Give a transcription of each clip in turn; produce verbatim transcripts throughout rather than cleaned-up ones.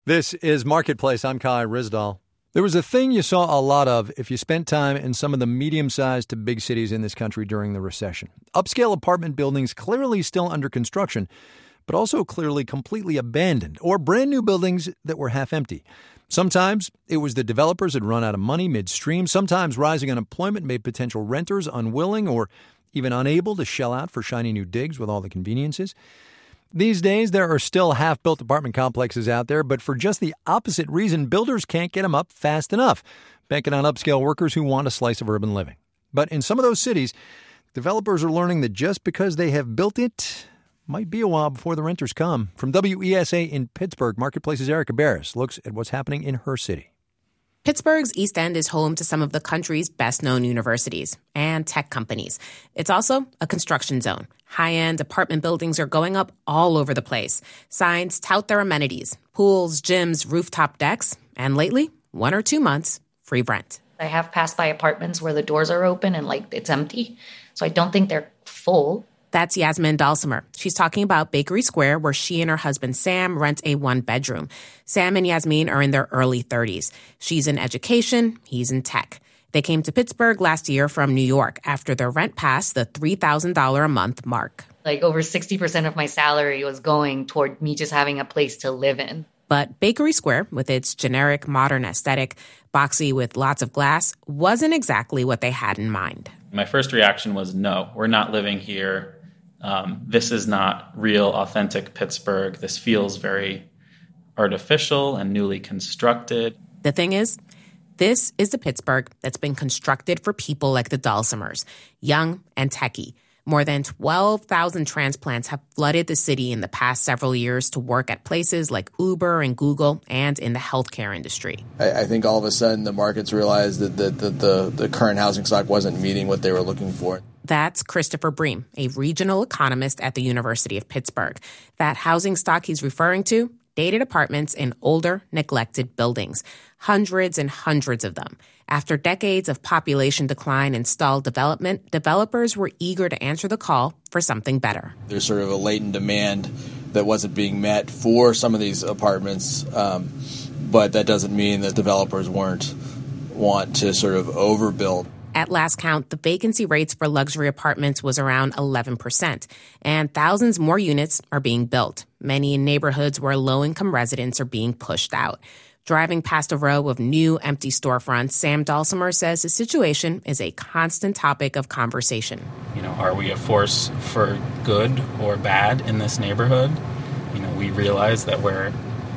This is Marketplace. I'm Kai Ryssdal. There was a thing you saw a lot of if you spent time in some of the medium-sized to big cities in this country during the recession. Upscale apartment buildings clearly still under construction, but also clearly completely abandoned, or brand new buildings that were half empty. Sometimes it was the developers had run out of money midstream. Sometimes rising unemployment made potential renters unwilling or even unable to shell out for shiny new digs with all the conveniences. These days, there are still half-built apartment complexes out there, but for just the opposite reason, builders can't get them up fast enough, banking on upscale workers who want a slice of urban living. But in some of those cities, developers are learning that just because they have built it, might be a while before the renters come. From W E S A in Pittsburgh, Marketplace's Erica Barris looks at what's happening in her city. Pittsburgh's East End is home to some of the country's best-known universities and tech companies. It's also a construction zone. High-end apartment buildings are going up all over the place. Signs tout their amenities, pools, gyms, rooftop decks, and lately, one or two months, free rent. I have passed by apartments where the doors are open and, like, it's empty, so I don't think they're full. That's Yasmin Dulcimer. She's talking about Bakery Square, where she and her husband Sam rent a one-bedroom. Sam and Yasmin are in their early thirties. She's in education, he's in tech. They came to Pittsburgh last year from New York after their rent passed the three thousand dollars a month mark. Like over sixty percent of my salary was going toward me just having a place to live in. But Bakery Square, with its generic modern aesthetic, boxy with lots of glass, wasn't exactly what they had in mind. My first reaction was, no, we're not living here. Um, this is not real, authentic Pittsburgh. This feels very artificial and newly constructed. The thing is, this is the Pittsburgh that's been constructed for people like the Dulcimers, young and techie. More than twelve thousand transplants have flooded the city in the past several years to work at places like Uber and Google and in the healthcare industry. I, I think all of a sudden the markets realized that the, the, the, the current housing stock wasn't meeting what they were looking for. That's Christopher Bream, a regional economist at the University of Pittsburgh. That housing stock he's referring to, dated apartments in older, neglected buildings. Hundreds and hundreds of them. After decades of population decline and stalled development, developers were eager to answer the call for something better. There's sort of a latent demand that wasn't being met for some of these apartments, um, but that doesn't mean that developers weren't want to sort of overbuild. At last count, the vacancy rates for luxury apartments was around eleven percent, and thousands more units are being built, many in neighborhoods where low-income residents are being pushed out. Driving past a row of new empty storefronts, Sam Dulcimer says the situation is a constant topic of conversation. You know, are we a force for good or bad in this neighborhood? You know, we realize that we're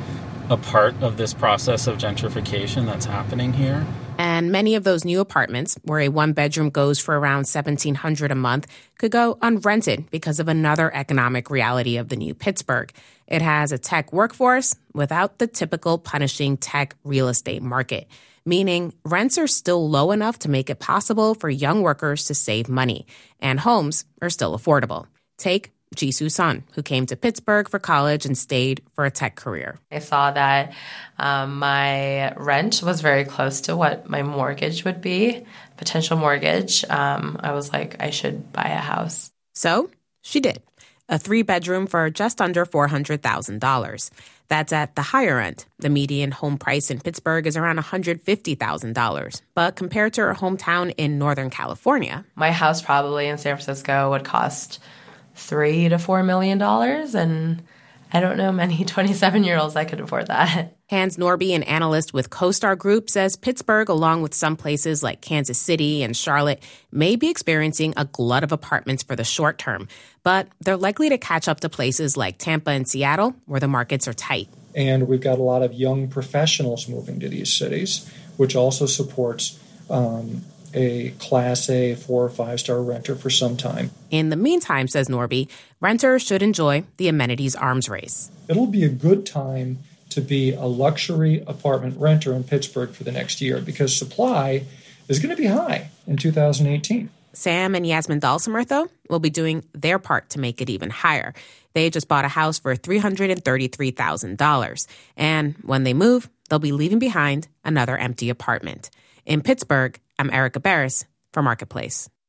a part of this process of gentrification that's happening here. And many of those new apartments, where a one-bedroom goes for around seventeen hundred dollars a month, could go unrented because of another economic reality of the new Pittsburgh. It has a tech workforce without the typical punishing tech real estate market, meaning rents are still low enough to make it possible for young workers to save money, and homes are still affordable. Take Jisoo Sun, who came to Pittsburgh for college and stayed for a tech career. I saw that um, my rent was very close to what my mortgage would be, potential mortgage. Um, I was like, I should buy a house. So she did. A three-bedroom for just under four hundred thousand dollars. That's at the higher end. The median home price in Pittsburgh is around one hundred fifty thousand dollars. But compared to her hometown in Northern California, my house probably in San Francisco would cost three to four million dollars, and I don't know many twenty-seven-year-olds that could afford that. Hans Norby, an analyst with CoStar Group, says Pittsburgh, along with some places like Kansas City and Charlotte, may be experiencing a glut of apartments for the short term, but they're likely to catch up to places like Tampa and Seattle, where the markets are tight. And we've got a lot of young professionals moving to these cities, which also supports um, a Class A four or five-star renter for some time. In the meantime, says Norby, renters should enjoy the amenities arms race. It'll be a good time to be a luxury apartment renter in Pittsburgh for the next year because supply is going to be high in two thousand eighteen. Sam and Yasmin Dulcimer, though, will be doing their part to make it even higher. They just bought a house for three hundred thirty-three thousand dollars. And when they move, they'll be leaving behind another empty apartment. In Pittsburgh, I'm Erica Barris for Marketplace.